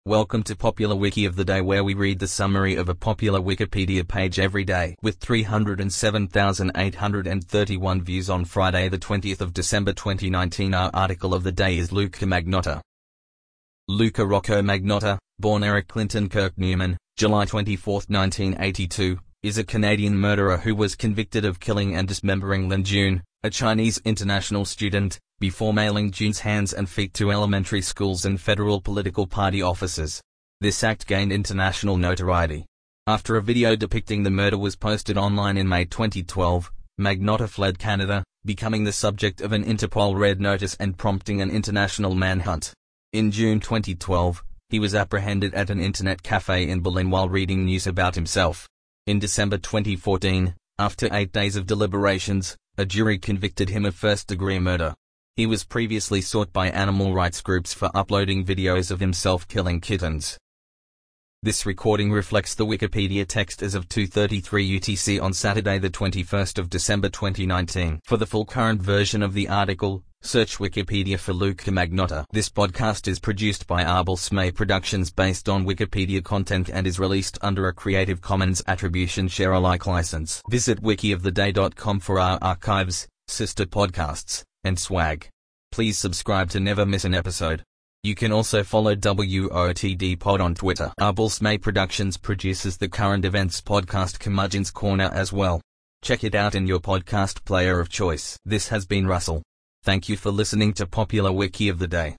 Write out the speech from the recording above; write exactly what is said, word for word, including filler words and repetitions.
Welcome to Popular Wiki of the Day, where we read the summary of a popular Wikipedia page every day. With three hundred seven thousand eight hundred thirty-one views on Friday the twentieth of December twenty nineteen, our article of the day is Luca Magnotta. Luca Rocco Magnotta, born Eric Clinton Kirk Newman, July twenty-fourth nineteen eighty-two, is a Canadian murderer who was convicted of killing and dismembering Lin Jun, a Chinese international student, before mailing Jun's hands and feet to elementary schools and federal political party offices. This act gained international notoriety. After a video depicting the murder was posted online in May twenty twelve, Magnotta fled Canada, becoming the subject of an Interpol red notice and prompting an international manhunt. In June twenty twelve, he was apprehended at an internet cafe in Berlin while reading news about himself. In December twenty fourteen, after eight days of deliberations, a jury convicted him of first-degree murder. He was previously sought by animal rights groups for uploading videos of himself killing kittens. This recording reflects the Wikipedia text as of two thirty-three U T C on Saturday the twenty-first of December twenty nineteen. For the full current version of the article, search Wikipedia for Luca Magnotta. This podcast is produced by Arbel Smay Productions based on Wikipedia content and is released under a Creative Commons Attribution Share Alike license. Visit wiki of the day dot com for our archives, sister podcasts, and swag. Please subscribe to never miss an episode. You can also follow W O T D Pod on Twitter. Arbel Smay Productions produces the current events podcast Curmudgeon's Corner as well. Check it out in your podcast player of choice. This has been Russell. Thank you for listening to Popular Wiki of the Day.